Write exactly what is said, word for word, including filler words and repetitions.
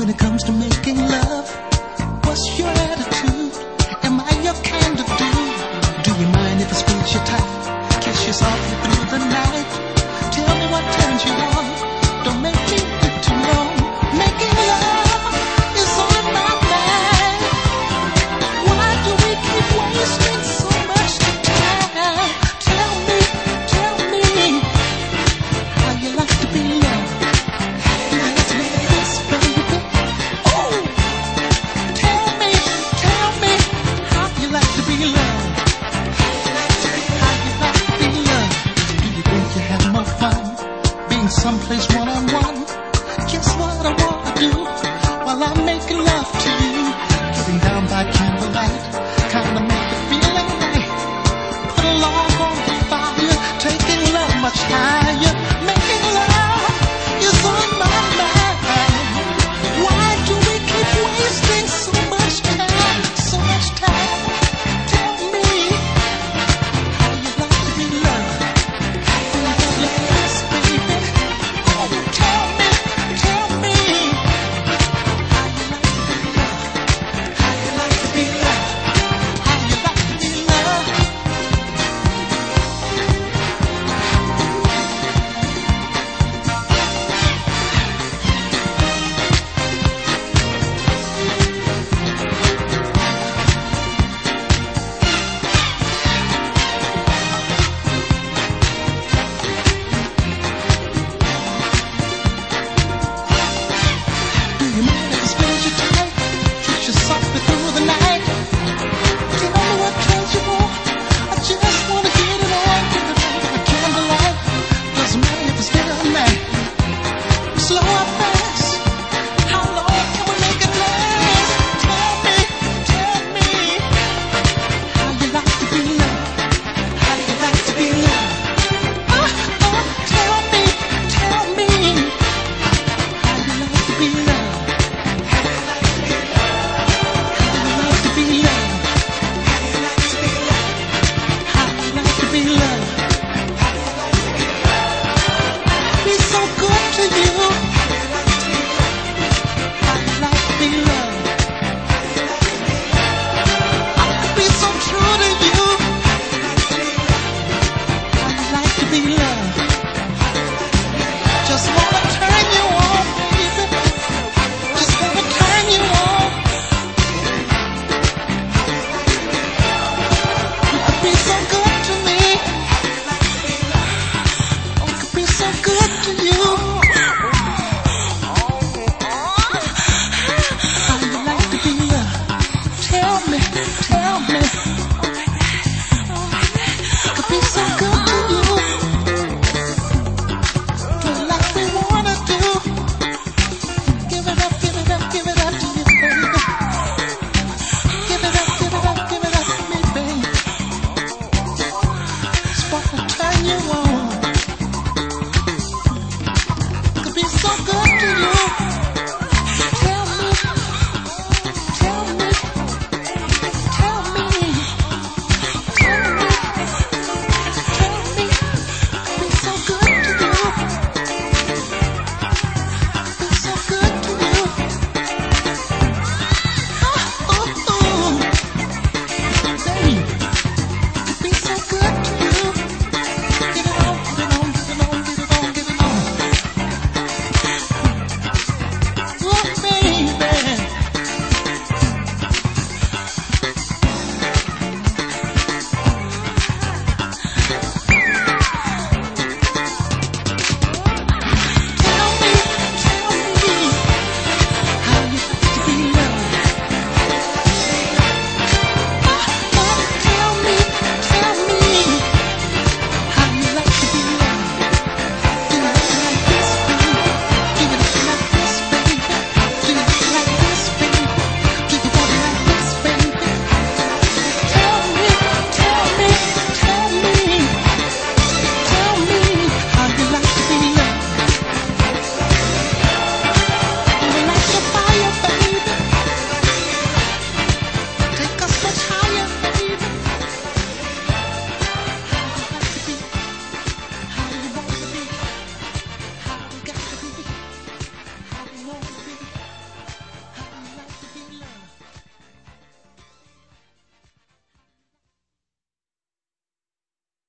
when it comes to making love? What's your attitude? Am I your kind of dude? Do you mind if I squeeze you tight, kiss you softly through the night? Tell me what turns you on. Don't make me wait too long. Making love is on my mind. Why do we keep wasting so much time? Tell me, tell me how you like to be loved. Let's make this, baby. Oh, tell me, tell me how you like to be loved. How you like to be loved. Do you think you have more fun being someplace one-on-one? Guess what I wanna do while I'm making love to you?